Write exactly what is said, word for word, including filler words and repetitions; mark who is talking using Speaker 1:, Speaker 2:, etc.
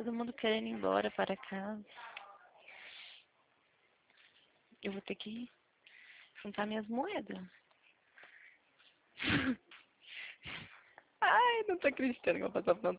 Speaker 1: todo mundo querendo ir embora para casa. Eu vou ter que juntar minhas moedas. Ai, não tô acreditando que eu vou passar